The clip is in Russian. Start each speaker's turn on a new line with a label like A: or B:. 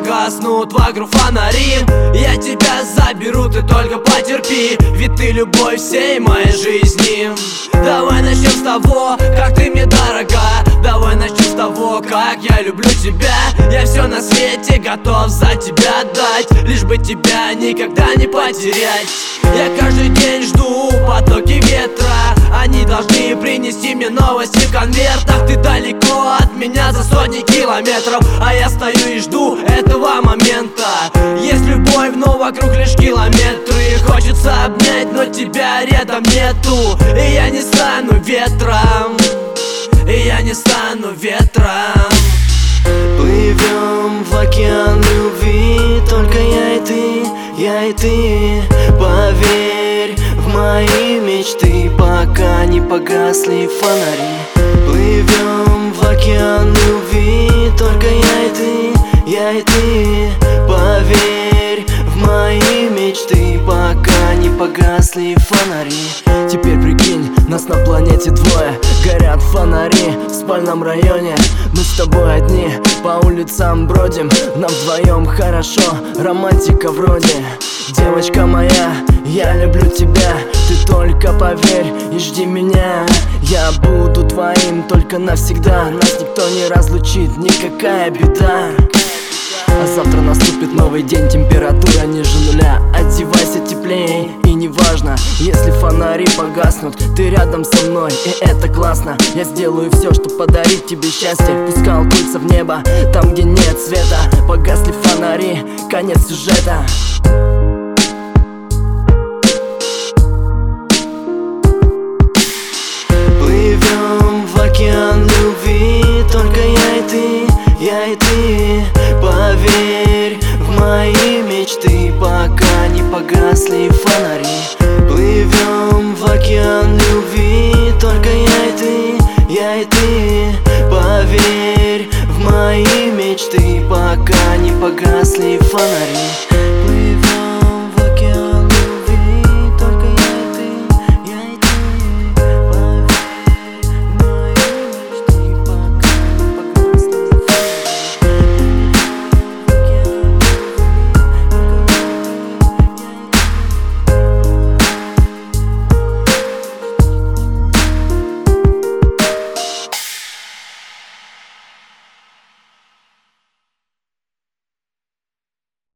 A: погаснут вокруг фонари, я тебя заберу, ты только потерпи, ведь ты любовь всей моей жизни. Давай начнем с того, как ты мне дорога. Давай начнем с того, как я люблю тебя. Я все на свете готов за тебя отдать, лишь бы тебя никогда не потерять. Я каждый день жду потоки ветра, они должны принести мне новости в конвертах. Ты далеко от меня за сотни километров, а я стою и жду этого момента. Есть любовь, но вокруг лишь километры. Хочется обнять, но тебя рядом нету. И я не стану ветром, и я не стану ветром.
B: Плывем в океан любви, только я и ты, я и ты. Поверь в мои мечты, пока не погасли фонари. Плывем в океан любви, только я и ты, я и ты. Поверь в мои мечты, пока не погасли фонари. Теперь прикинь, нас на планете двое, горят фонари в спальном районе. Мы с тобой одни, по улицам бродим, нам вдвоем хорошо, романтика вроде. Девочка моя, я люблю тебя, ты только поверь и жди меня. Я буду твоим только навсегда, нас никто не разлучит, никакая беда. А завтра наступит новый день, температура ниже нуля. Одевайся теплее, и неважно, если фонари погаснут, ты рядом со мной, и это классно. Я сделаю все, чтобы подарить тебе счастье. Пускал кольца в небо, там где нет света. Погасли фонари, конец сюжета. Плывем в океан любви, только я и ты, я и ты. Поверь в мои мечты, пока не погасли